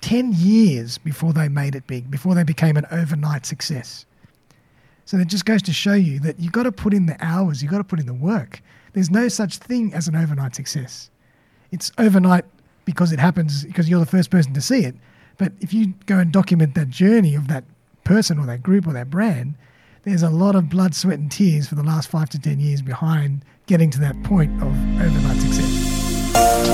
10 years before they made it big, before they became an overnight success. So it just goes to show you that you've got to put in the hours, you've got to put in the work. There's no such thing as an overnight success. It's overnight because it happens, because you're the first person to see it. But if you go and document that journey of that person or that group or that brand, there's a lot of blood, sweat and tears for the last 5 to 10 years behind getting to that point of overnight success.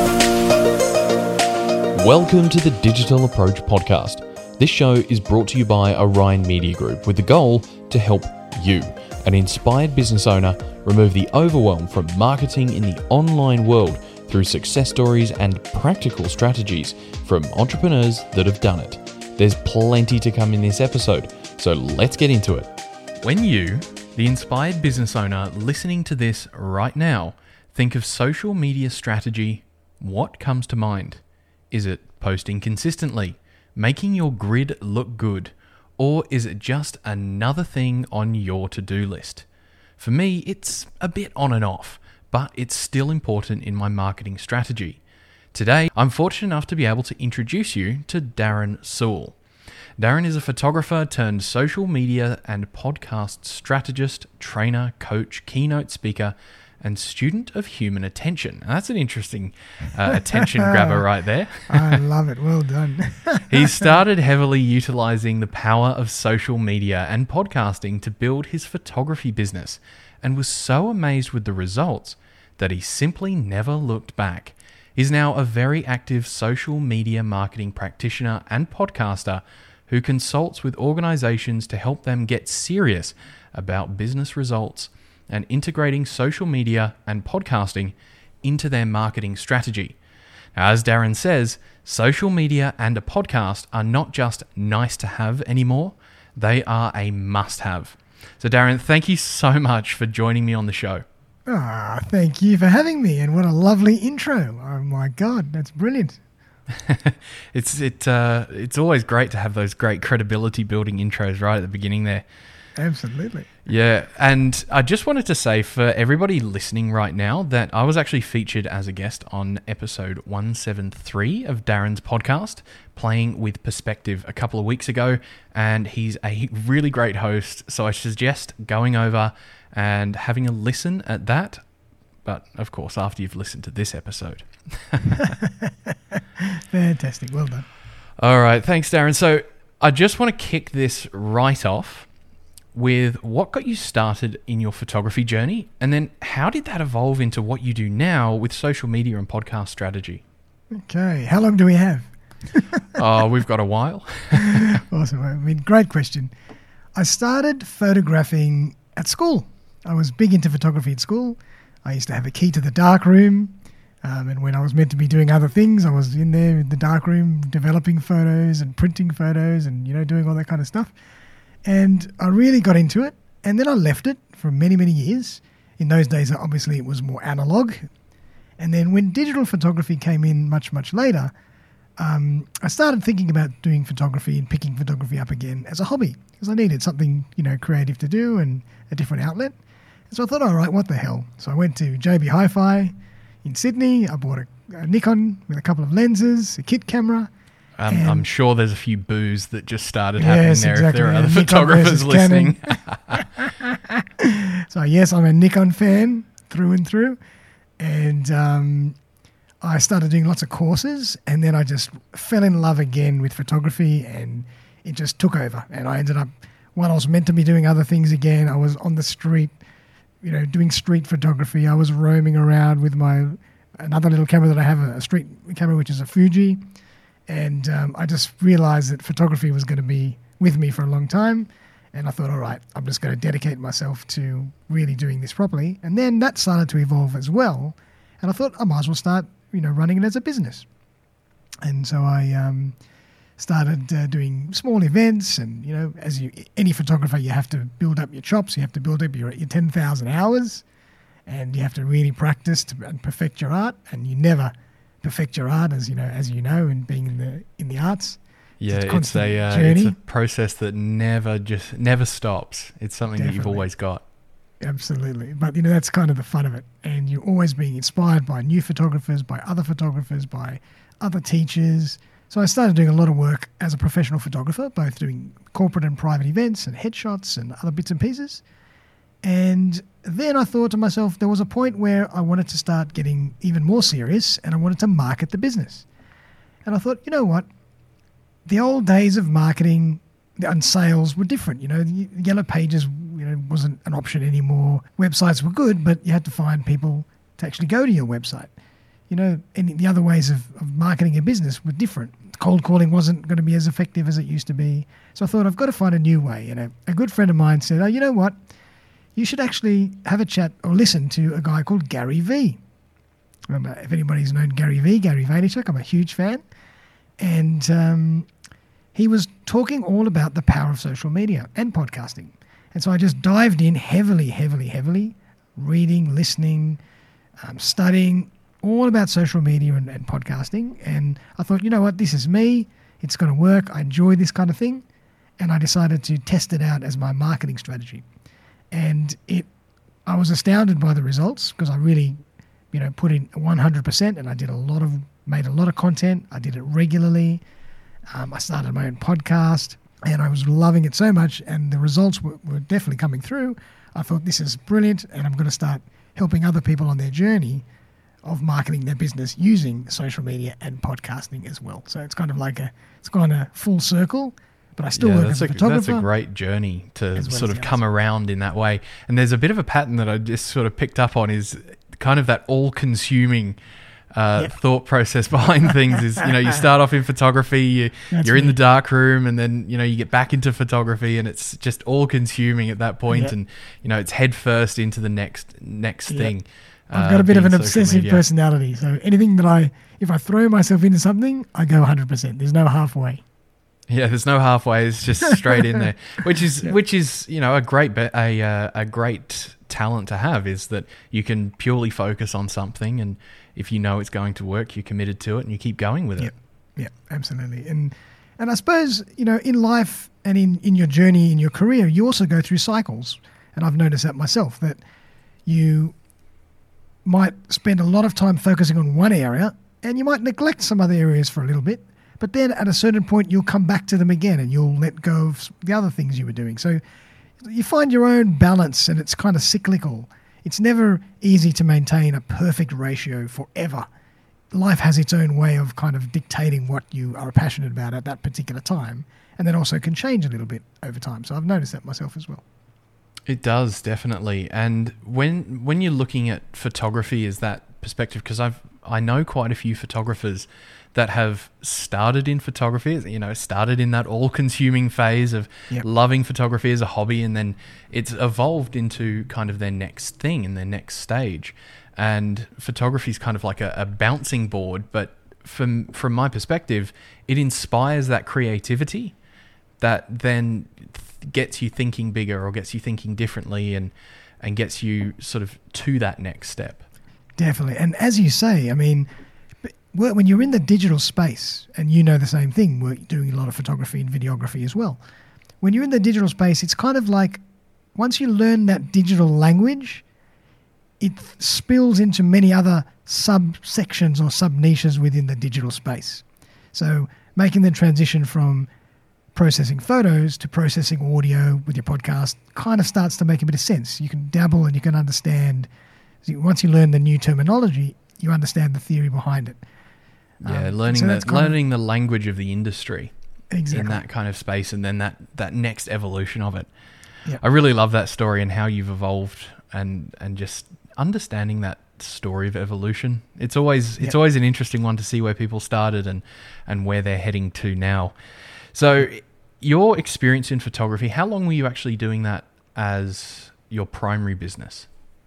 Welcome to the Digital Approach Podcast. This show is brought to you by Orion Media Group with the goal to help you, an inspired business owner, remove the overwhelm from marketing in the online world through success stories and practical strategies from entrepreneurs that have done it. There's plenty to come in this episode, so let's get into it. When you, the inspired business owner listening to this right now, think of social media strategy, what comes to mind? Is it posting consistently, making your grid look good, or is it just another thing on your to-do list? For me, it's a bit on and off, but it's still important in my marketing strategy. Today, I'm fortunate enough to be able to introduce you to Darren Sewell. Darren is a photographer turned social media and podcast strategist, trainer, coach, keynote speaker, and student of human attention. Now, that's an interesting attention grabber right there. I love it. Well done. He started heavily utilizing the power of social media and podcasting to build his photography business and was so amazed with the results that he simply never looked back. He's now a very active social media marketing practitioner and podcaster who consults with organizations to help them get serious about business results and integrating social media and podcasting into their marketing strategy. Now, as Darren says, social media and a podcast are not just nice to have anymore, they are a must-have. So Darren, thank you so much for joining me on the show. Thank you for having me, and what a lovely intro. Oh my God, that's brilliant. It's always great to have those great credibility building intros right at the beginning there. Absolutely. Yeah, and I just wanted to say for everybody listening right now that I was actually featured as a guest on episode 173 of Darren's podcast, Playing with Perspective, a couple of weeks ago, and he's a really great host, so I suggest going over and having a listen at that, but of course after you've listened to this episode. Fantastic, well done. All right, thanks Darren. So I just want to kick this right off with what got you started in your photography journey, and then how did that evolve into what you do now with social media and podcast strategy? Okay, how long do we have? Oh, we've got a while. Awesome. I mean, great question. I started photographing at school. I was big into photography at school. I used to have a key to the dark room, and when I was meant to be doing other things, I was in there in the dark room developing photos and printing photos and, doing all that kind of stuff. And I really got into it, and then I left it for many, many years. In those days, obviously, it was more analog. And then when digital photography came in much, much later, I started thinking about doing photography and picking photography up again as a hobby because I needed something, creative to do and a different outlet. And so I thought, all right, what the hell? So I went to JB Hi-Fi in Sydney. I bought a Nikon with a couple of lenses, a kit camera. I'm sure there's a few boos that just started happening there exactly. if there are other photographers listening. So yes, I'm a Nikon fan through and through. And I started doing lots of courses, and then I just fell in love again with photography, and it just took over. And I ended up, when I was meant to be doing other things again, I was on the street, doing street photography. I was roaming around with another little camera that I have, a street camera, which is a Fuji. And I just realized that photography was going to be with me for a long time. And I thought, all right, I'm just going to dedicate myself to really doing this properly. And then that started to evolve as well. And I thought I might as well start, running it as a business. And so I started doing small events. And, any photographer, you have to build up your chops. You have to build up your 10,000 hours. And you have to really practice and perfect your art. And you never perfect your art, as you know, and being in the arts. Yeah, it's a process that never stops. It's something Definitely. that you've always got. Absolutely, but that's kind of the fun of it, and you're always being inspired by new photographers, by other teachers. So I started doing a lot of work as a professional photographer, both doing corporate and private events and headshots and other bits and pieces. And then I thought to myself, there was a point where I wanted to start getting even more serious and I wanted to market the business. And I thought, you know what? The old days of marketing and sales were different. The Yellow Pages, wasn't an option anymore. Websites were good, but you had to find people to actually go to your website. And the other ways of marketing a business were different. Cold calling wasn't going to be as effective as it used to be. So I thought, I've got to find a new way. And a good friend of mine said, oh, you know what? You should actually have a chat or listen to a guy called Gary Vee. Remember, if anybody's known Gary Vee, Gary Vaynerchuk, I'm a huge fan. And he was talking all about the power of social media and podcasting. And so I just dived in heavily, reading, listening, studying, all about social media and podcasting. And I thought, you know what, this is me. It's going to work. I enjoy this kind of thing. And I decided to test it out as my marketing strategy. And I was astounded by the results because I really, put in 100%, and I made a lot of content. I did it regularly. I started my own podcast, and I was loving it so much, and the results were definitely coming through. I thought, this is brilliant, and I'm going to start helping other people on their journey of marketing their business using social media and podcasting as well. So it's kind of like it's gone a full circle, but I still work as a photographer. That's a great journey to sort of come around in that way. And there's a bit of a pattern that I just sort of picked up on is kind of that all-consuming thought process behind things is, you start off in photography, you're in the dark room, and then, you get back into photography, and it's just all-consuming at that point, and, it's head first into the next thing. I've got a bit of an obsessive personality. So anything if I throw myself into something, I go 100%. There's no halfway. Yeah, there's no halfway. It's just straight in there, which is a great talent to have, is that you can purely focus on something, and if you know it's going to work, you're committed to it and you keep going with it. Yeah, absolutely. And I suppose, in life and in your journey, in your career, you also go through cycles. And I've noticed that myself, that you might spend a lot of time focusing on one area and you might neglect some other areas for a little bit, but then at a certain point you'll come back to them again and you'll let go of the other things you were doing. So you find your own balance, and it's kind of cyclical. It's never easy to maintain a perfect ratio forever. Life has its own way of kind of dictating what you are passionate about at that particular time, and then also can change a little bit over time. So I've noticed that myself as well. It does, definitely. And when you're looking at photography as that perspective, because I know quite a few photographers that have started in photography, started in that all-consuming phase of loving photography as a hobby, and then it's evolved into kind of their next thing and their next stage. And photography is kind of like a bouncing board, but from my perspective, it inspires that creativity that then gets you thinking bigger or gets you thinking differently and gets you sort of to that next step. Definitely. And as you say, I mean, when you're in the digital space, and the same thing, we're doing a lot of photography and videography as well. When you're in the digital space, it's kind of like once you learn that digital language, it spills into many other subsections or sub-niches within the digital space. So making the transition from processing photos to processing audio with your podcast kind of starts to make a bit of sense. You can dabble and you can understand. Once you learn the new terminology, you understand the theory behind it. Yeah, learning the language of the industry in that kind of space, and then that next evolution of it. Yep. I really love that story and how you've evolved and just understanding that story of evolution. It's always an interesting one to see where people started and where they're heading to now. So your experience in photography, how long were you actually doing that as your primary business?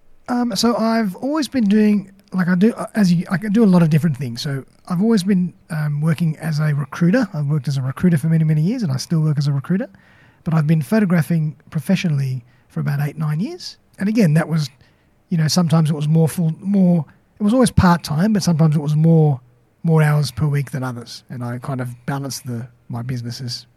So I've always been doing, I can do a lot of different things. So I've always been working as a recruiter. I've worked as a recruiter for many, many years, and I still work as a recruiter. But I've been photographing professionally for about 8-9 years. And again, that was, sometimes it was it was always part-time, but sometimes it was more hours per week than others. And I kind of balanced my businesses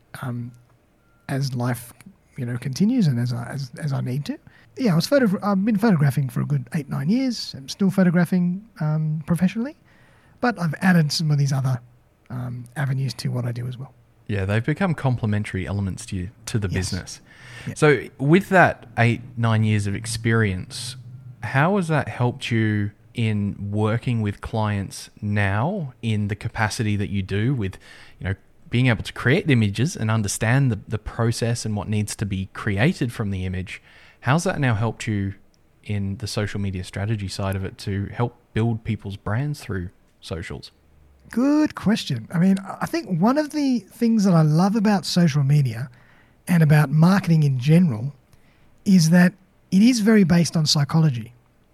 as life, continues and as I need to. Yeah, I've been photographing for a good 8-9 years. I'm still photographing professionally, but I've added some of these other avenues to what I do as well. Yeah, they've become complementary elements to the Yes. business. Yeah. So with that 8-9 years of experience, how has that helped you in working with clients now in the capacity that you do with, being able to create images and understand the process and what needs to be created from the image? How's that now helped you in the social media strategy side of it to help build people's brands through socials? Good question. I mean, I think one of the things that I love about social media and about marketing in general is that it is very based on psychology.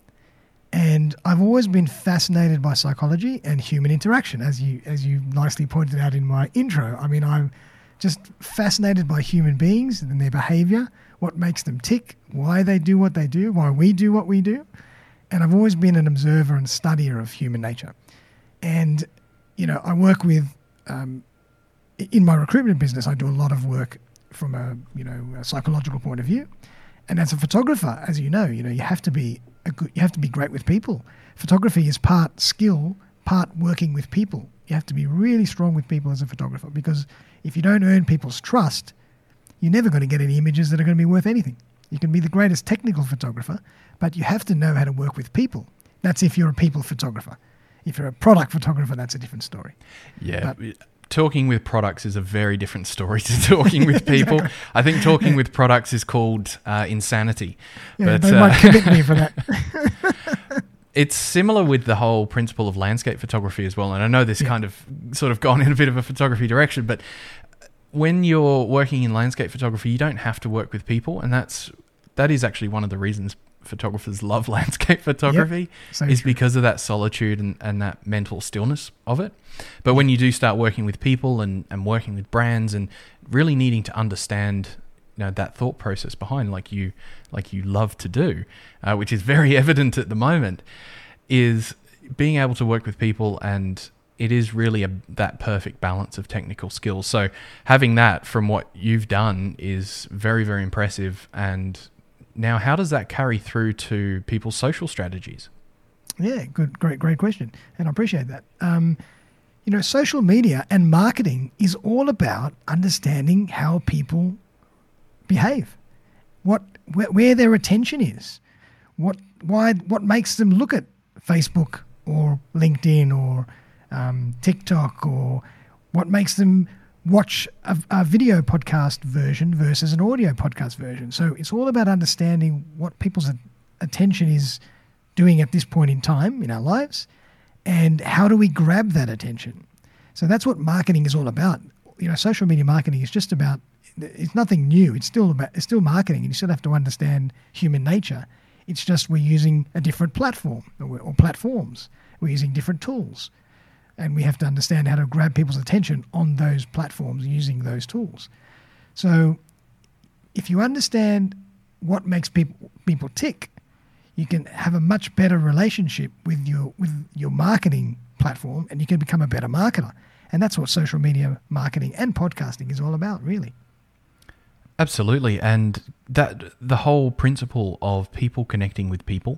And I've always been fascinated by psychology and human interaction, as you nicely pointed out in my intro. I mean, I'm just fascinated by human beings and their behavior, what makes them tick, why they do what they do, why we do what we do. And I've always been an observer and studier of human nature. And, I work with, in my recruitment business, I do a lot of work from a psychological point of view. And as a photographer, as you have to be great with people. Photography is part skill, part working with people. You have to be really strong with people as a photographer, because if you don't earn people's trust, you're never going to get any images that are going to be worth anything. You can be the greatest technical photographer, but you have to know how to work with people. That's if you're a people photographer. If you're a product photographer, that's a different story. Yeah. Talking with products is a very different story to talking with people. Exactly. I think talking with products is called insanity. Yeah, but they might commit me for that. It's similar with the whole principle of landscape photography as well. And I know this kind of sort of gone in a bit of a photography direction, but when you're working in landscape photography, you don't have to work with people. And that is actually one of the reasons photographers love landscape photography, is because of that solitude and that mental stillness of it. But when you do start working with people and working with brands and really needing to understand that thought process behind, like you love to do, which is very evident at the moment, is being able to work with people, and it is really that perfect balance of technical skills. So having that from what you've done is very, very impressive. And now, how does that carry through to people's social strategies? Yeah, great question. And I appreciate that. Social media and marketing is all about understanding how people behave, where their attention is, what makes them look at Facebook or LinkedIn or TikTok, or what makes them watch a video podcast version versus an audio podcast version. So it's all about understanding what people's attention is doing at this point in time in our lives, and how do we grab that attention. So that's what marketing is all about. Social media marketing is just about, it's nothing new. It's still marketing, and you still have to understand human nature. It's just we're using a different platform or platforms. We're using different tools. And we have to understand how to grab people's attention on those platforms using those tools. So if you understand what makes people tick, you can have a much better relationship with your marketing platform, and you can become a better marketer. And that's what social media marketing and podcasting is all about, really. Absolutely. And that the whole principle of people connecting with people.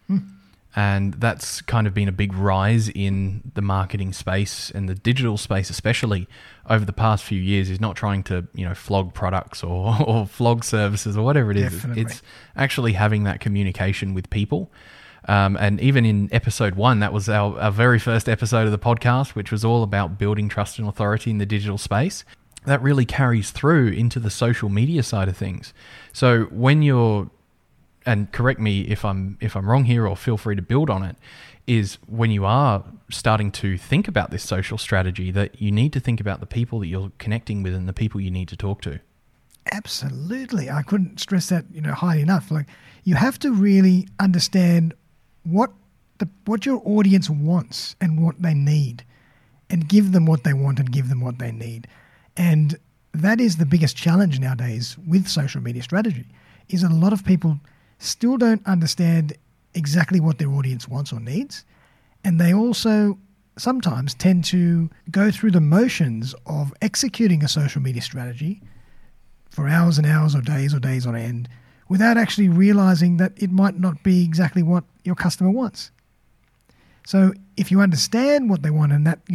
And that's kind of been a big rise in the marketing space and the digital space, especially over the past few years, is not trying to, flog products or flog services or whatever it is. Definitely. It's actually having that communication with people. And even in episode 1, that was our very first episode of the podcast, which was all about building trust and authority in the digital space. That really carries through into the social media side of things. So when you're, and correct me if I'm wrong here, or feel free to build on it, is when you are starting to think about this social strategy, that you need to think about the people that you're connecting with and the people you need to talk to. Absolutely. I couldn't stress that, highly enough. Like, you have to really understand what your audience wants and what they need, and give them what they want and give them what they need. And that is the biggest challenge nowadays with social media strategy, is that a lot of people still don't understand exactly what their audience wants or needs. And they also sometimes tend to go through the motions of executing a social media strategy for hours and hours or days on end without actually realizing that it might not be exactly what your customer wants. So if you understand what they want, and that,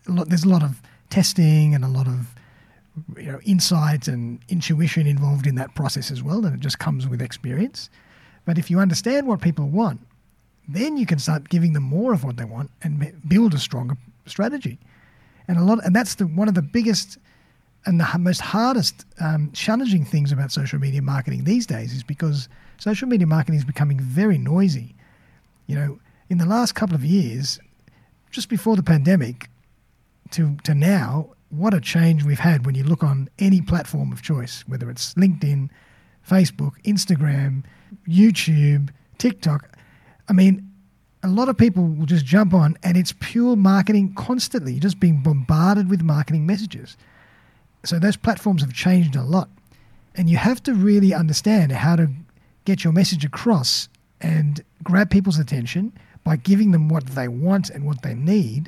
there's a lot of testing and a lot of insight and intuition involved in that process as well, and it just comes with experience. But if you understand what people want, then you can start giving them more of what they want and build a stronger strategy. And that's one of the biggest and the most hardest challenging things about social media marketing these days, is because social media marketing is becoming very noisy. In the last couple of years, just before the pandemic to now, what a change we've had when you look on any platform of choice, whether it's LinkedIn, Facebook, Instagram, YouTube, TikTok. I mean, a lot of people will just jump on and it's pure marketing constantly. You're just being bombarded with marketing messages. So those platforms have changed a lot. And you have to really understand how to get your message across and grab people's attention by giving them what they want and what they need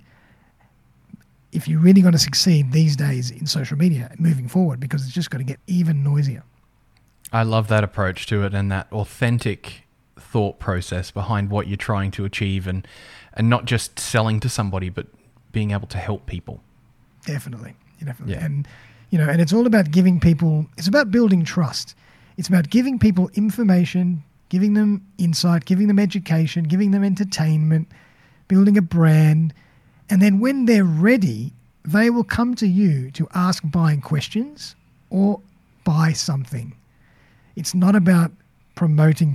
if you're really going to succeed these days in social media moving forward, because it's just going to get even noisier. I love that approach to it and that authentic thought process behind what you're trying to achieve, and not just selling to somebody, but being able to help people. Definitely. Yeah. And it's all about giving people, it's about building trust. It's about giving people information, giving them insight, giving them education, giving them entertainment, building a brand. And then when they're ready, they will come to you to ask buying questions or buy something. It's not about promoting.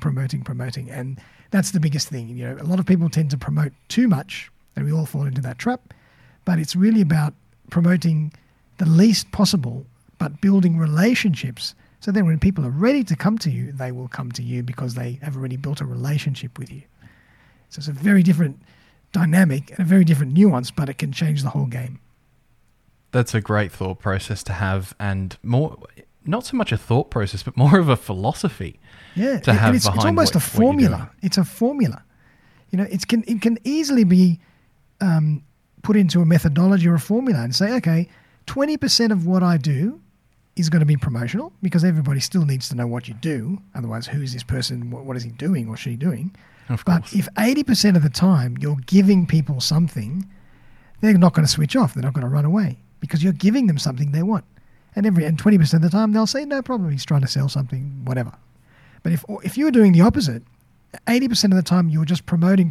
And that's the biggest thing. A lot of people tend to promote too much, and we all fall into that trap. But it's really about promoting the least possible, but building relationships. So then when people are ready to come to you, they will come to you because they have already built a relationship with you. So it's a very different dynamic and a very different nuance, but it can change the whole game. That's a great thought process to have, and more, not so much a thought process, but more of a philosophy. Yeah, to have it's almost a formula. It's a formula. It can easily be put into a methodology or a formula and say, okay, 20% of what I do is going to be promotional, because everybody still needs to know what you do. Otherwise, who is this person? What is he doing or she doing? Of course. But if 80% of the time you're giving people something, they're not going to switch off. They're not going to run away, because you're giving them something they want. And 20% of the time they'll say, no problem, he's trying to sell something, whatever. But if you're doing the opposite, 80% of the time you're just promoting,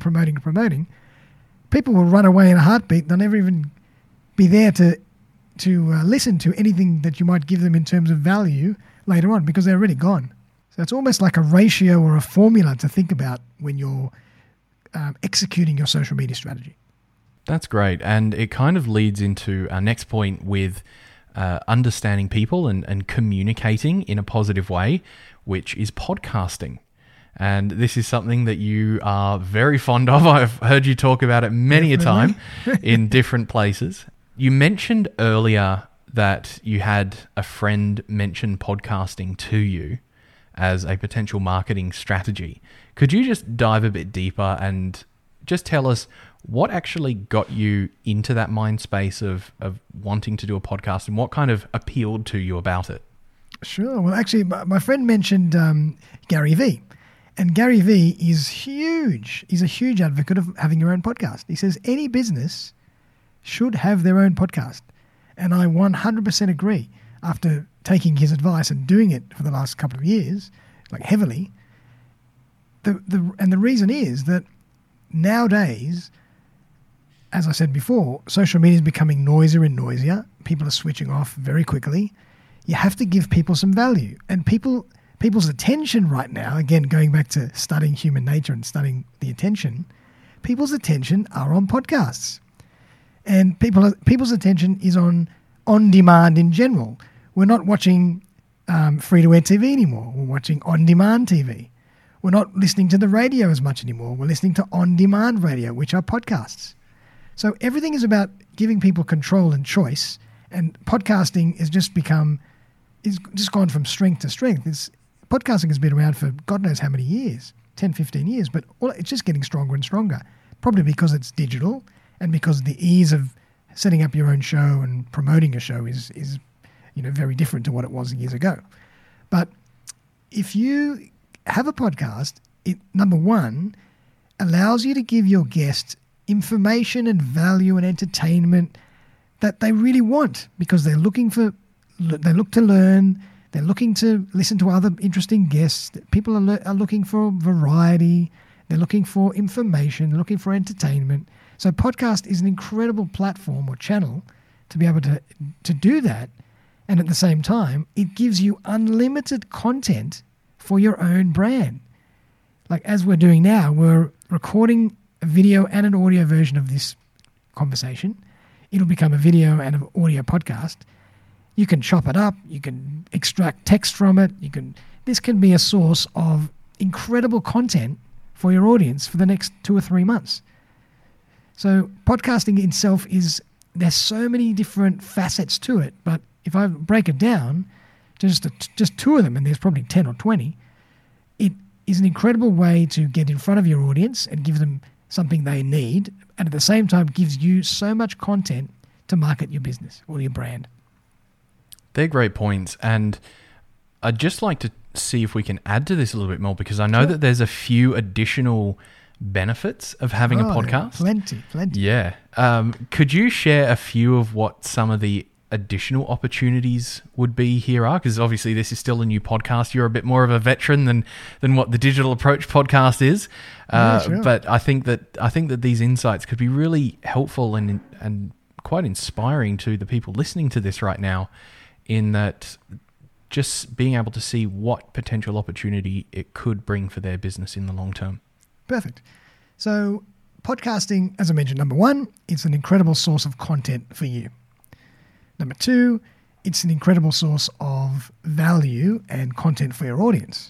people will run away in a heartbeat. They'll never even be there to listen to anything that you might give them in terms of value later on, because they're already gone. So it's almost like a ratio or a formula to think about when you're executing your social media strategy. That's great. And it kind of leads into our next point with understanding people and communicating in a positive way, which is podcasting. And this is something that you are very fond of. I've heard you talk about it many a time in different places. You mentioned earlier that you had a friend mention podcasting to you as a potential marketing strategy. Could you just dive a bit deeper and just tell us what actually got you into that mind space of wanting to do a podcast, and what kind of appealed to you about it? Sure. Well, actually, my friend mentioned Gary Vee. And Gary Vee is huge. He's a huge advocate of having your own podcast. He says any business should have their own podcast. And I 100% agree. After taking his advice and doing it for the last couple of years, like heavily, the reason is that nowadays, as I said before, social media is becoming noisier and noisier. People are switching off very quickly. You have to give people some value. And people's attention right now, again, going back to studying human nature and studying the attention, people's attention are on podcasts. And people's attention is on demand in general. We're not watching free-to-air TV anymore. We're watching on-demand TV. We're not listening to the radio as much anymore. We're listening to on-demand radio, which are podcasts. So everything is about giving people control and choice. And podcasting has just gone from strength to strength. Podcasting has been around for God knows how many years, 10, 15 years, but it's just getting stronger and stronger, probably because it's digital and because the ease of setting up your own show and promoting a show is very different to what it was years ago. But if you have a podcast, it, number one, allows you to give your guest information and value and entertainment that they really want, because they look to learn, they're looking to listen to other interesting guests. People are looking for variety, they're looking for information, they're looking for entertainment. So podcast is an incredible platform or channel to be able to do that. And at the same time, it gives you unlimited content for your own brand. Like as we're doing now, we're recording a video and an audio version of this conversation. It'll become a video and an audio podcast. You can chop it up. You can extract text from it. This can be a source of incredible content for your audience for the next 2 or 3 months. So podcasting itself there's so many different facets to it, but if I break it down, just 2 of them, and there's probably 10 or 20, it is an incredible way to get in front of your audience and give them something they need, and at the same time gives you so much content to market your business or your brand. They're great points, and I'd just like to see if we can add to this a little bit more, because I know that there's a few additional benefits of having a podcast. Plenty. Yeah. Could you share a few of what some of the additional opportunities would be here are? Because obviously this is still a new podcast. You're a bit more of a veteran than what the Digital Approach podcast is. Sure. But I think that these insights could be really helpful and quite inspiring to the people listening to this right now, in that just being able to see what potential opportunity it could bring for their business in the long term. Perfect. So podcasting, as I mentioned, number 1, it's an incredible source of content for you. Number 2, it's an incredible source of value and content for your audience.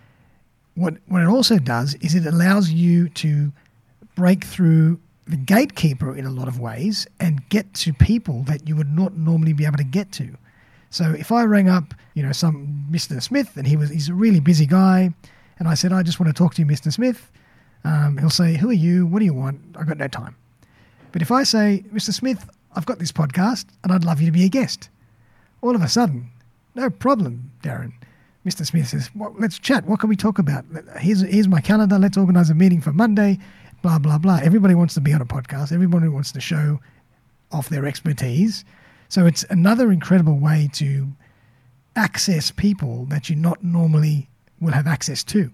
What it also does is it allows you to break through the gatekeeper in a lot of ways and get to people that you would not normally be able to get to. So if I rang up, some Mr. Smith, and he's a really busy guy, and I said, I just want to talk to you, Mr. Smith, he'll say, who are you? What do you want? I've got no time. But if I say, Mr. Smith, I've got this podcast and I'd love you to be a guest, all of a sudden, no problem, Darren. Mr. Smith says, well, let's chat. What can we talk about? Here's my calendar. Let's organize a meeting for Monday, blah, blah, blah. Everybody wants to be on a podcast. Everybody wants to show off their expertise. So it's another incredible way to access people that you not normally will have access to.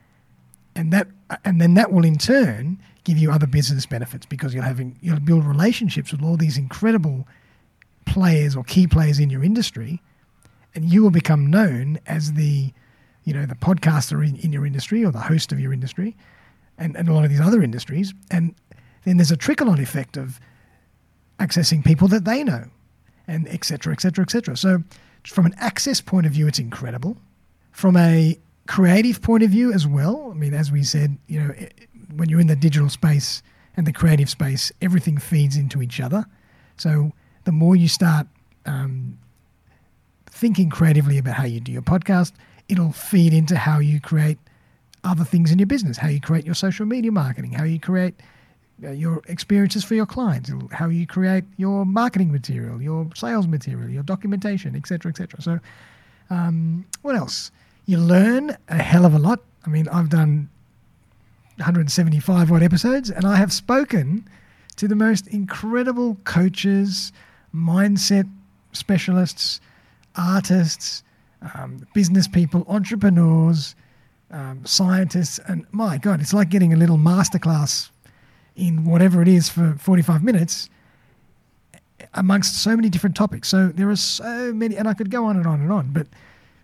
And then that will in turn give you other business benefits, because you'll build relationships with all these incredible players or key players in your industry, and you will become known as the podcaster in your industry, or the host of your industry, and a lot of these other industries. And then there's a trickle-on effect of accessing people that they know, and et cetera, et cetera, et cetera. So from an access point of view, it's incredible. From a creative point of view as well, I mean, as we said, when you're in the digital space and the creative space, everything feeds into each other. So the more you start thinking creatively about how you do your podcast, it'll feed into how you create other things in your business, how you create your social media marketing, how you create your experiences for your clients, how you create your marketing material, your sales material, your documentation, et cetera, et cetera. So what else? You learn a hell of a lot. I mean, I've done 175 odd episodes, and I have spoken to the most incredible coaches, mindset specialists, artists, business people, entrepreneurs, scientists, and my God, it's like getting a little masterclass in whatever it is for 45 minutes amongst so many different topics. So there are so many, and I could go on and on and on, but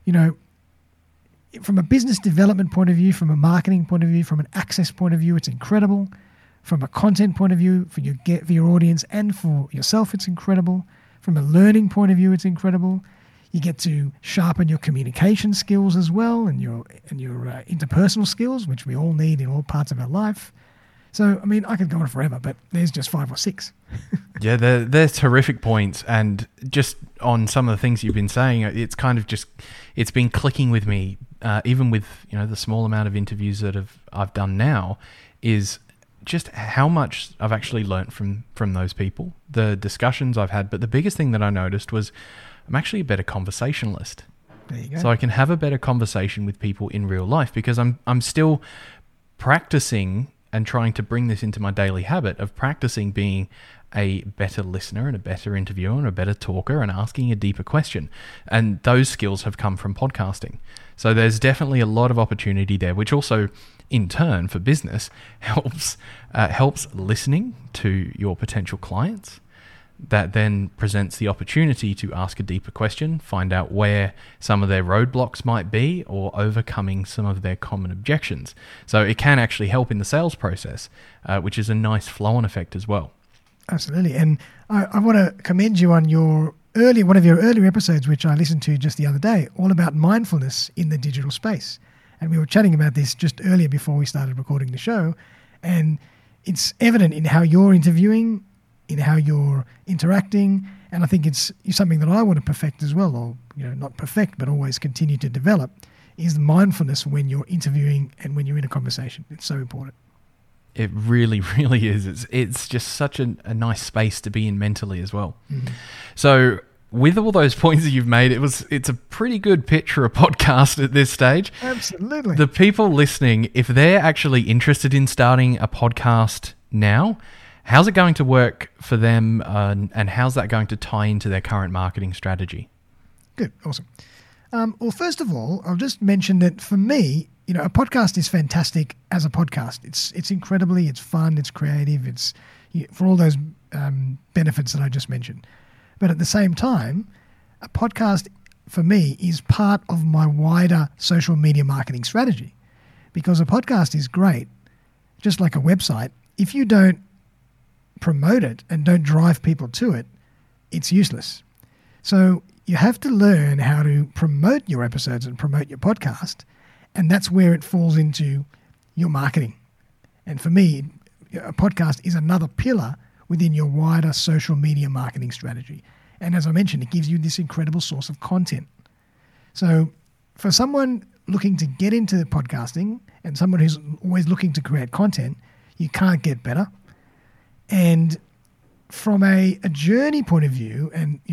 from a business development point of view, from a marketing point of view, from an access point of view, it's incredible. From a content point of view, for your audience and for yourself, it's incredible. From a learning point of view, it's incredible. You get to sharpen your communication skills as well, and your interpersonal skills, which we all need in all parts of our life. So, I mean, I could go on forever, but there's just 5 or 6. Yeah, they're terrific points. And just on some of the things you've been saying, it's kind of it's been clicking with me, even with, the small amount of interviews that I've done now, is just how much I've actually learnt from those people, the discussions I've had. But the biggest thing that I noticed was I'm actually a better conversationalist. There you go. So I can have a better conversation with people in real life, because I'm still practicing and trying to bring this into my daily habit of practicing being a better listener and a better interviewer and a better talker and asking a deeper question. And those skills have come from podcasting. So there's definitely a lot of opportunity there, which also in turn for business helps listening to your potential clients. That then presents the opportunity to ask a deeper question, find out where some of their roadblocks might be, or overcoming some of their common objections. So it can actually help in the sales process, which is a nice flow-on effect as well. Absolutely. And I want to commend you on one of your earlier episodes, which I listened to just the other day, all about mindfulness in the digital space. And we were chatting about this just earlier before we started recording the show. And it's evident in how you're interviewing, in how you're interacting. And I think it's something that I want to perfect as well, or not perfect, but always continue to develop, is mindfulness when you're interviewing and when you're in a conversation. It's so important. It really, really is. It's just such a nice space to be in mentally as well. Mm-hmm. So with all those points that you've made, it's a pretty good pitch for a podcast at this stage. Absolutely. The people listening, if they're actually interested in starting a podcast now, how's it going to work for them, and how's that going to tie into their current marketing strategy? Good. Awesome. Well, first of all, I'll just mention that for me, a podcast is fantastic as a podcast. It's incredibly, it's fun, it's creative, it's for all those benefits that I just mentioned. But at the same time, a podcast for me is part of my wider social media marketing strategy, because a podcast is great, just like a website. If you don't promote it and don't drive people to it, it's useless. So you have to learn how to promote your episodes and promote your podcast. And that's where it falls into your marketing. And for me, a podcast is another pillar within your wider social media marketing strategy. And as I mentioned, it gives you this incredible source of content. So for someone looking to get into podcasting and someone who's always looking to create content, you can't get better. And from a journey point of view, and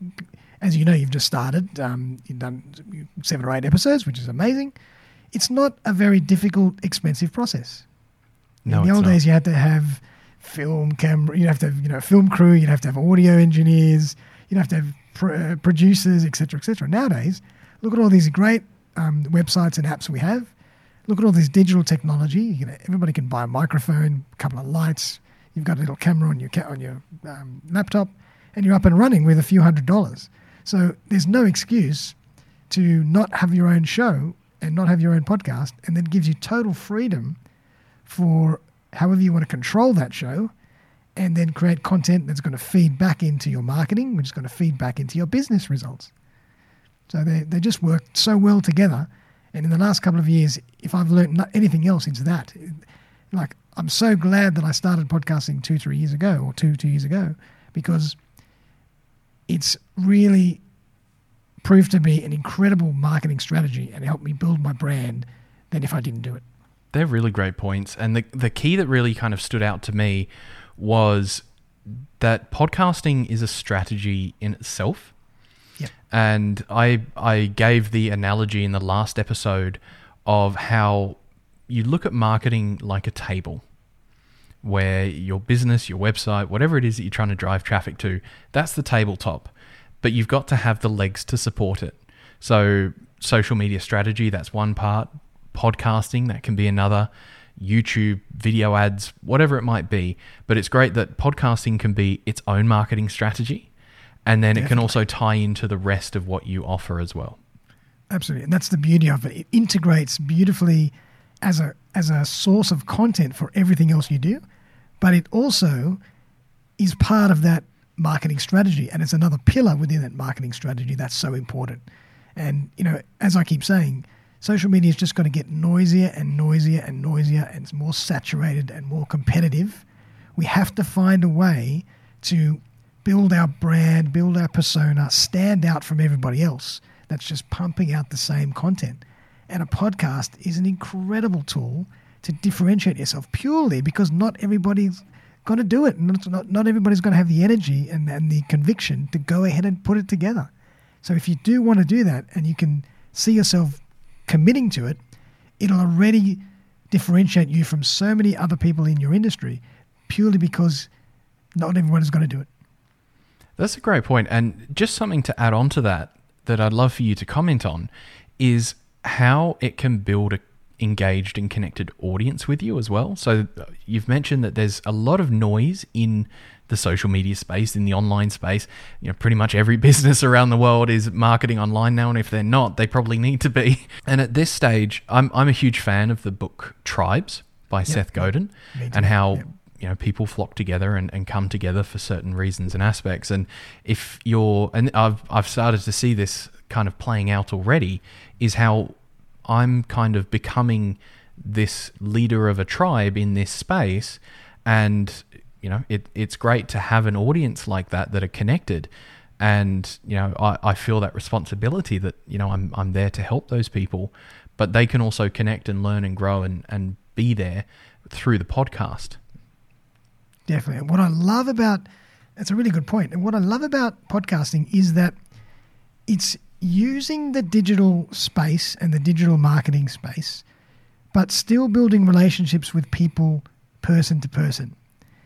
as you know, you've just started, you've done 7 or 8 episodes, which is amazing. It's not a very difficult, expensive process. No, in the old days, you had to have film camera, you'd have to have a film crew, you'd have to have audio engineers, you'd have to have producers, etc., etc. Nowadays, look at all these great websites and apps we have. Look at all this digital technology. Everybody can buy a microphone, a couple of lights. You've got a little camera on your laptop, and you're up and running with a few $100s. So there's no excuse to not have your own show and not have your own podcast, and that gives you total freedom for however you want to control that show, and then create content that's going to feed back into your marketing, which is going to feed back into your business results. So they just work so well together. And in the last couple of years, if I've learned anything else, it's that. Like, I'm so glad that I started podcasting 2 years ago, or 2 years ago, because it's really proved to be an incredible marketing strategy and helped me build my brand than if I didn't do it. They're really great points. And the key that really kind of stood out to me was that podcasting is a strategy in itself. Yep. And I gave the analogy in the last episode of how you look at marketing like a table, where your business, your website, whatever it is that you're trying to drive traffic to, that's the tabletop. But you've got to have the legs to support it. So social media strategy, that's one part. Podcasting, that can be another. YouTube, video ads, whatever it might be. But it's great that podcasting can be its own marketing strategy. And then Definitely. It can also tie into the rest of what you offer as well. Absolutely. And that's the beauty of it. It integrates beautifully as a source of content for everything else you do. But it also is part of that marketing strategy. And it's another pillar within that marketing strategy that's so important. And, as I keep saying, social media is just going to get noisier and noisier and noisier, and it's more saturated and more competitive. We have to find a way to build our brand, build our persona, stand out from everybody else that's just pumping out the same content. And a podcast is an incredible tool to differentiate yourself, purely because not everybody's going to do it. Not everybody's going to have the energy and the conviction to go ahead and put it together. So if you do want to do that and you can see yourself committing to it, it'll already differentiate you from so many other people in your industry purely because not everyone is going to do it. That's a great point. And just something to add on to that I'd love for you to comment on is how it can build a engaged and connected audience with you as well. So you've mentioned that there's a lot of noise in the social media space, in the online space. You know, pretty much every business around the world is marketing online now, and if they're not, they probably need to be. And at this stage, I'm a huge fan of the book Tribes by Seth Godin, and how you know people flock together and come together for certain reasons and aspects. And if you're, and I've started to see this kind of playing out already, is how I'm kind of becoming this leader of a tribe in this space. And you know, it's great to have an audience like that are connected. And, you know, I feel that responsibility that, you know, I'm there to help those people, but they can also connect and learn and grow and be there through the podcast. Definitely. And what I love about, it's a really good point. And what I love about podcasting is that it's using the digital space and the digital marketing space, but still building relationships with people person to person.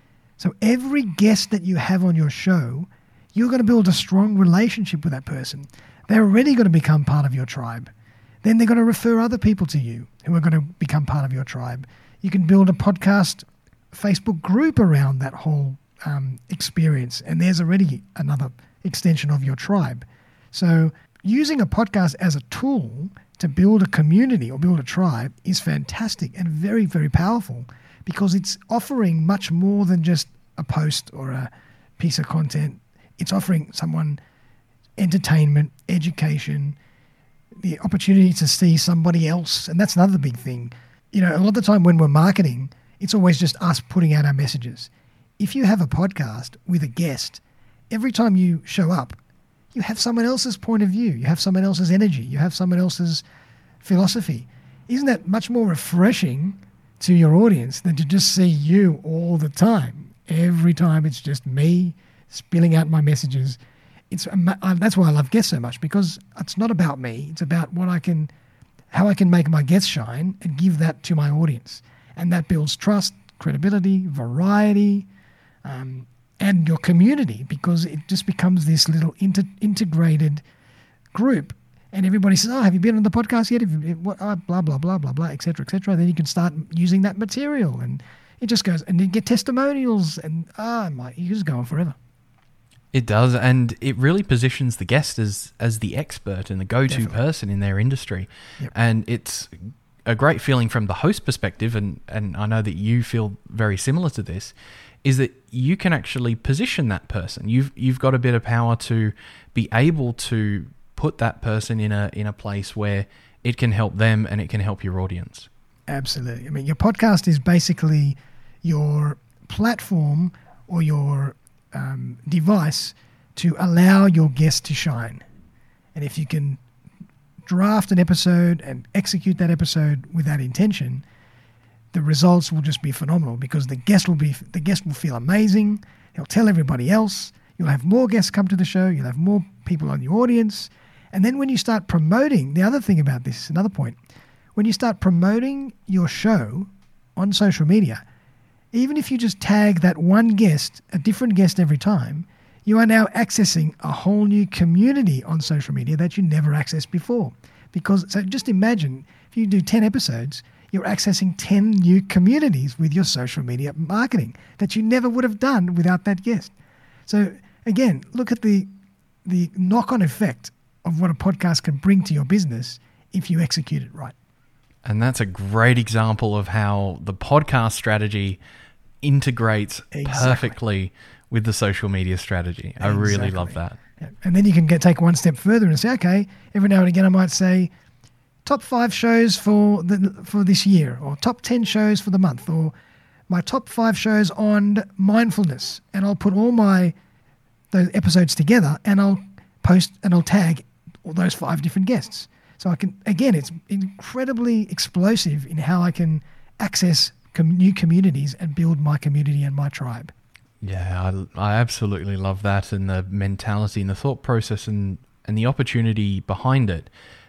So every guest that you have on your show, you're going to build a strong relationship with that person. They're already going to become part of your tribe. Then they're going to refer other people to you who are going to become part of your tribe. You can build a podcast Facebook group around that whole experience, and there's already another extension of your tribe. So using a podcast as a tool to build a community or build a tribe is fantastic and very, very powerful, because it's offering much more than just a post or a piece of content. It's offering someone entertainment, education, the opportunity to see somebody else. And that's another big thing. You know, a lot of the time when we're marketing, it's always just us putting out our messages. If you have a podcast with a guest, every time you show up, you have someone else's point of view. You have someone else's energy. You have someone else's philosophy. Isn't that much more refreshing to your audience than to just see you all the time? Every time it's just me spilling out my messages. That's why I love guests so much, because it's not about me. It's about how I can make my guests shine and give that to my audience. And that builds trust, credibility, variety, and your community, because it just becomes this little integrated group. And everybody says, "Oh, have you been on the podcast yet? Blah, blah, blah, blah, blah, et cetera, et cetera." Then you can start using that material, and it just goes, and you get testimonials, and you just go on forever. It does, and it really positions the guest as the expert and the go-to person in their industry. Yep. And it's a great feeling from the host perspective, and I know that you feel very similar to this, is that you can actually position that person. You've got a bit of power to be able to put that person in a place where it can help them and it can help your audience. Absolutely. I mean, your podcast is basically your platform or your device to allow your guest to shine. And if you can draft an episode and execute that episode with that intention, the results will just be phenomenal, because the guest will feel amazing. He'll tell everybody else. You'll have more guests come to the show. You'll have more people on your audience. And then when you start promoting, the other thing about this, another point, when you start promoting your show on social media, even if you just tag that one guest, a different guest every time, you are now accessing a whole new community on social media that you never accessed before. So just imagine, if you do 10 episodes, you're accessing 10 new communities with your social media marketing that you never would have done without that guest. So again, look at the knock-on effect of what a podcast can bring to your business if you execute it right. And that's a great example of how the podcast strategy integrates perfectly with the social media strategy. I really love that. Yeah. And then you can take one step further and say, okay, every now and again I might say top 5 shows for this year, or top 10 shows for the month, or my top 5 shows on mindfulness. And I'll put all those episodes together, and I'll post and I'll tag all those 5 different guests. So it's incredibly explosive in how I can access new communities and build my community and my tribe. Yeah, I absolutely love that, and the mentality and the thought process and the opportunity behind it.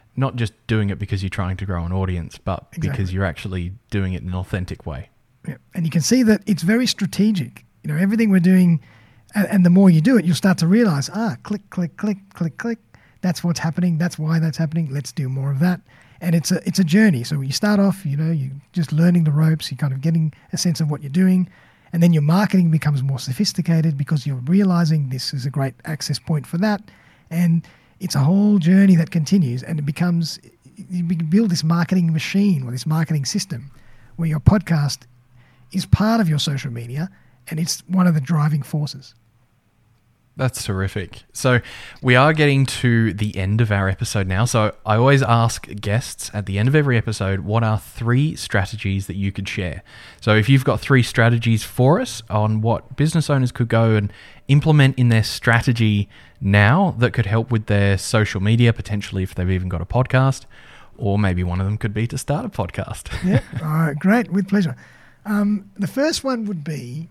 not just doing it because you're trying to grow an audience, but because you're actually doing it in an authentic way. Yeah. And you can see that it's very strategic. Everything we're doing, and the more you do it, you'll start to realize, click, click, click, click, click. That's what's happening. That's why that's happening. Let's do more of that. And it's a journey. So you start off, you're just learning the ropes. You're kind of getting a sense of what you're doing. And then your marketing becomes more sophisticated because you're realizing this is a great access point for that. And it's a whole journey that continues, and you build this marketing machine or this marketing system where your podcast is part of your social media and it's one of the driving forces. That's terrific. So we are getting to the end of our episode now. So I always ask guests at the end of every episode, what are 3 strategies that you could share? So if you've got 3 strategies for us on what business owners could go and implement in their strategy now that could help with their social media, potentially if they've even got a podcast, or maybe one of them could be to start a podcast. Yeah, all right, great, with pleasure. The first one would be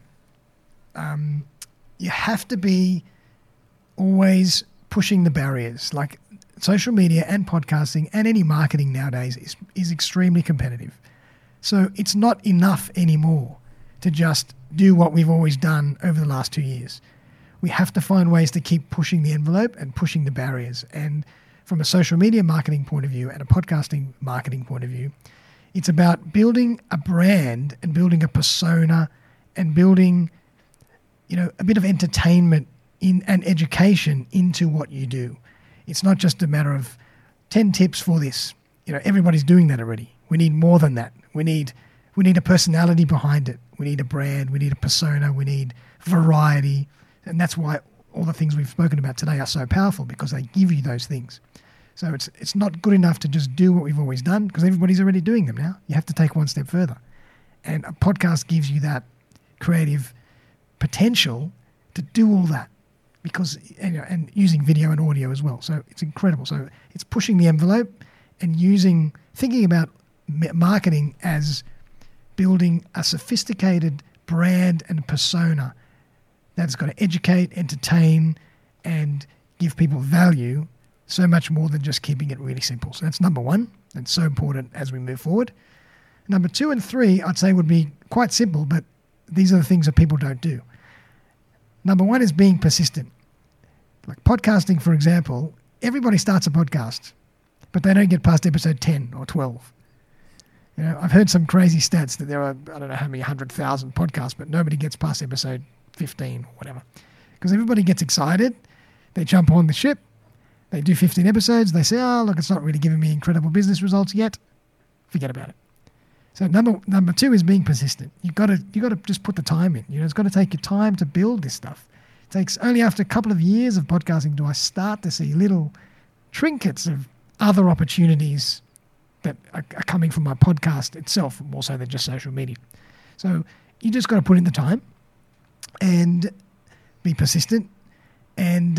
you have to be always pushing the barriers. Like social media and podcasting and any marketing nowadays is extremely competitive. So it's not enough anymore to just do what we've always done over the last 2 years. We have to find ways to keep pushing the envelope and pushing the barriers. And from a social media marketing point of view and a podcasting marketing point of view, it's about building a brand and building a persona and building, a bit of entertainment and education into what you do. It's not just a matter of 10 tips for this. Everybody's doing that already. We need more than that. We need a personality behind it. We need a brand. We need a persona. We need variety. And that's why all the things we've spoken about today are so powerful, because they give you those things. So it's not good enough to just do what we've always done, because everybody's already doing them now. You have to take one step further. And a podcast gives you that creative potential to do all that, because and using video and audio as well. So it's incredible. So it's pushing the envelope and thinking about marketing as building a sophisticated brand and persona that's going to educate, entertain, and give people value, so much more than just keeping it really simple. So that's number 1. That's so important as we move forward. Number 2 and 3, I'd say, would be quite simple, but these are the things that people don't do. Number 1 is being persistent. Like podcasting, for example, everybody starts a podcast, but they don't get past episode 10 or 12. I've heard some crazy stats that there are, I don't know how many 100,000 podcasts, but nobody gets past episode 15 or whatever. Because everybody gets excited. They jump on the ship. They do 15 episodes. They say, look, it's not really giving me incredible business results yet. Forget about it. So number 2 is being persistent. You got to just put the time in. It's got to take your time to build this stuff. It takes only after a couple of years of podcasting do I start to see little trinkets of other opportunities that are coming from my podcast itself, more so than just social media. So you just got to put in the time and be persistent, and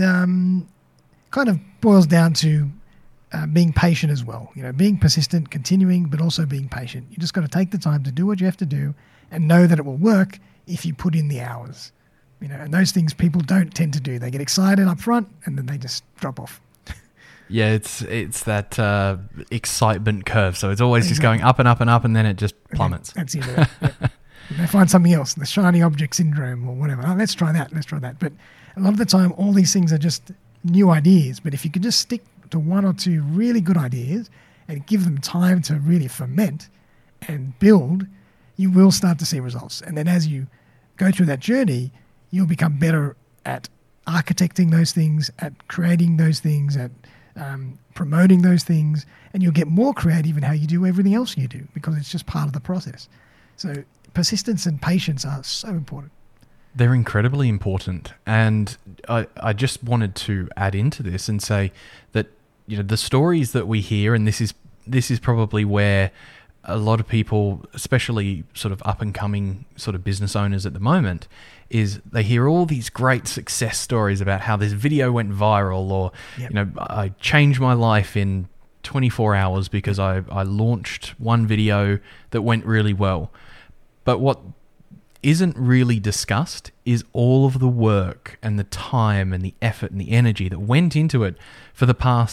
kind of boils down to being patient as well. Being persistent, continuing, but also being patient. You just got to take the time to do what you have to do and know that it will work if you put in the hours. And those things people don't tend to do. They get excited up front and then they just drop off. Yeah, it's that excitement curve. So it's always just going up and up and up, and then it just plummets. That's it. Yeah. They find something else, the shiny object syndrome or whatever. Let's try that. But a lot of the time, all these things are just new ideas. But if you could just stick to 1 or 2 really good ideas and give them time to really ferment and build, you will start to see results. And then as you go through that journey, you'll become better at architecting those things, at creating those things, at promoting those things, and you'll get more creative in how you do everything else you do, because it's just part of the process. So persistence and patience are so important. They're incredibly important. And I just wanted to add into this and say that, the stories that we hear, and this is probably where a lot of people, especially sort of up and coming sort of business owners at the moment, is they hear all these great success stories about how this video went viral, or, yep. I changed my life in 24 hours because I launched one video that went really well. But what isn't really discussed is all of the work and the time and the effort and the energy that went into it for the past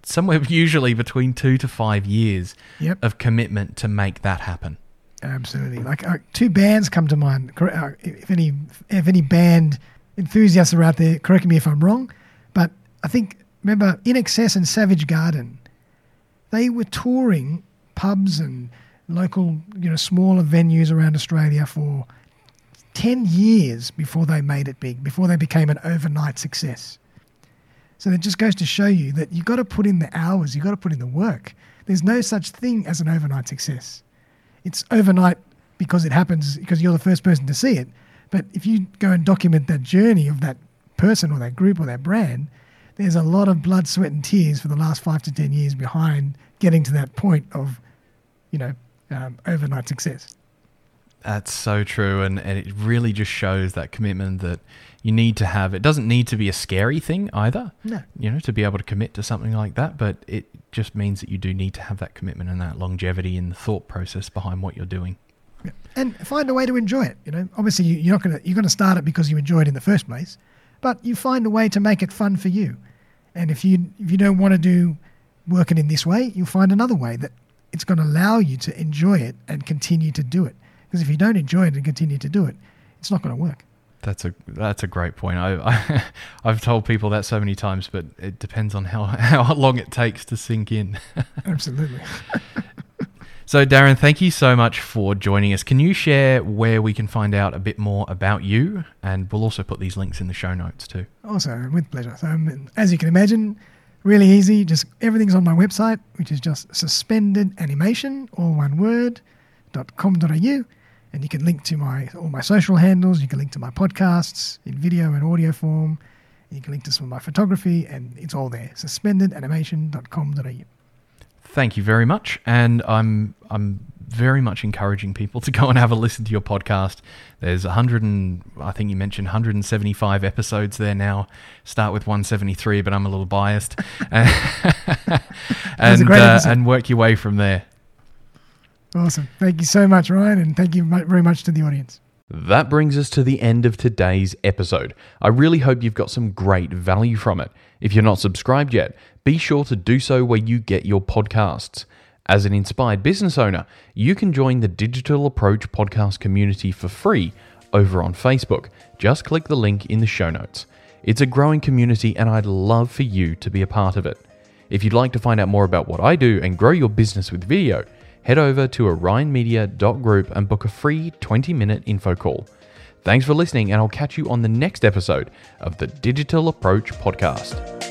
somewhere usually between 2 to 5 years Yep. of commitment to make that happen. Absolutely. Like two bands come to mind. If any band enthusiasts are out there, correct me if I'm wrong, but I think, remember, INXS and Savage Garden, they were touring pubs and local, smaller venues around Australia for 10 years before they made it big, before they became an overnight success. So it just goes to show you that you've got to put in the hours, you've got to put in the work. There's no such thing as an overnight success. It's overnight because it happens because you're the first person to see it. But if you go and document that journey of that person or that group or that brand, there's a lot of blood, sweat and tears for the last 5 to 10 years behind getting to that point of, overnight success. That's so true, and it really just shows that commitment that you need to have. It doesn't need to be a scary thing either, No. To be able to commit to something like that, but it just means that you do need to have that commitment and that longevity in the thought process behind what you're doing. Yeah. And find a way to enjoy it. Obviously you're going to start it because you enjoy it in the first place, but you find a way to make it fun for you. And if you don't want to do working in this way, you'll find another way that it's going to allow you to enjoy it and continue to do it. Because if you don't enjoy it and continue to do it, it's not going to work. That's a great point. I've told people that so many times, but it depends on how long it takes to sink in. Absolutely. So, Darren, thank you so much for joining us. Can you share where we can find out a bit more about you? And we'll also put these links in the show notes too. Also, with pleasure. So, as you can imagine, really easy. Just everything's on my website, which is just suspendedanimation, all one word, .com.au. And you can link to all my social handles. You can link to my podcasts in video and audio form. And you can link to some of my photography, and it's all there. suspendedanimation.com.au. Thank you very much. And I'm very much encouraging people to go and have a listen to your podcast. There's I think you mentioned 175 episodes there now. Start with 173, but I'm a little biased. And work your way from there. Awesome. Thank you so much, Ryan, and thank you very much to the audience. That brings us to the end of today's episode. I really hope you've got some great value from it. If you're not subscribed yet, be sure to do so where you get your podcasts. As an inspired business owner, you can join the Digital Approach podcast community for free over on Facebook. Just click the link in the show notes. It's a growing community, and I'd love for you to be a part of it. If you'd like to find out more about what I do and grow your business with video, head over to orionmedia.group and book a free 20-minute info call. Thanks for listening, and I'll catch you on the next episode of the Digital Approach Podcast.